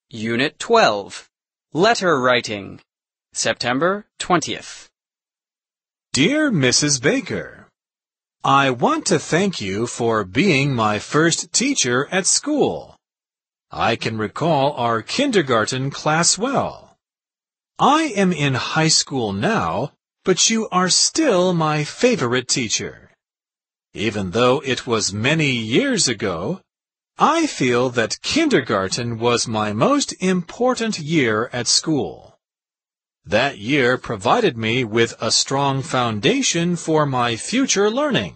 Unit 12, Letter Writing, September 20th. Dear Mrs. Baker, I want to thank you for being my first teacher at school. I can recall our kindergarten class well. I am in high school now, but you are still my favorite teacher. Even though it was many years ago, I feel that kindergarten was my most important year at school. That year provided me with a strong foundation for my future learning.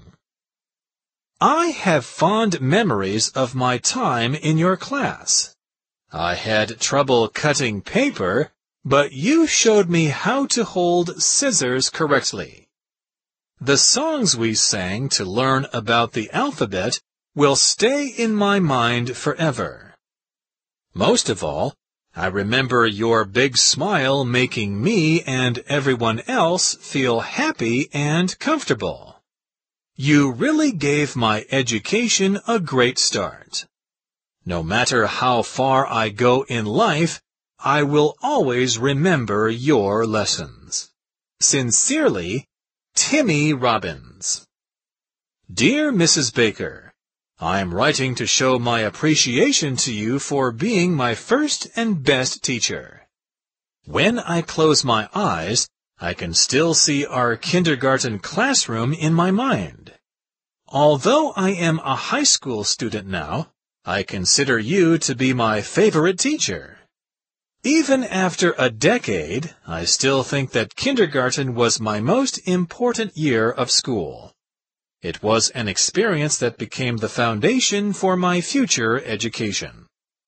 I have fond memories of my time in your class. I had trouble cutting paper, but you showed me how to hold scissors correctly. The songs we sang to learn about the alphabet will stay in my mind forever. Most of all, I remember your big smile making me and everyone else feel happy and comfortable. You really gave my education a great start. No matter how far I go in life, I will always remember your lessons. Sincerely, Timmy Robbins. Dear Mrs. Baker, I am writing to show my appreciation to you for being my first and best teacher. When I close my eyes, I can still see our kindergarten classroom in my mind. Although I am a high school student now, I consider you to be my favorite teacher. Even after a decade, I still think that kindergarten was my most important year of school. It was an experience that became the foundation for my future education.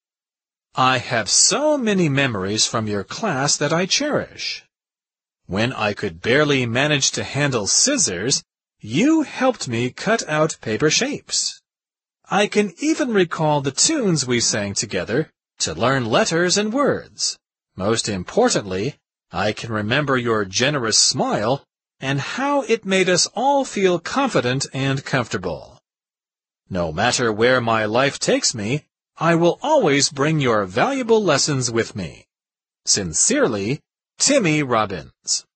I have so many memories from your class that I cherish. When I could barely manage to handle scissors, you helped me cut out paper shapes. I can even recall the tunes we sang together to learn letters and words. Most importantly, I can remember your generous smile and how it made us all feel confident and comfortable. No matter where my life takes me, I will always bring your valuable lessons with me. Sincerely, Timmy Robbins.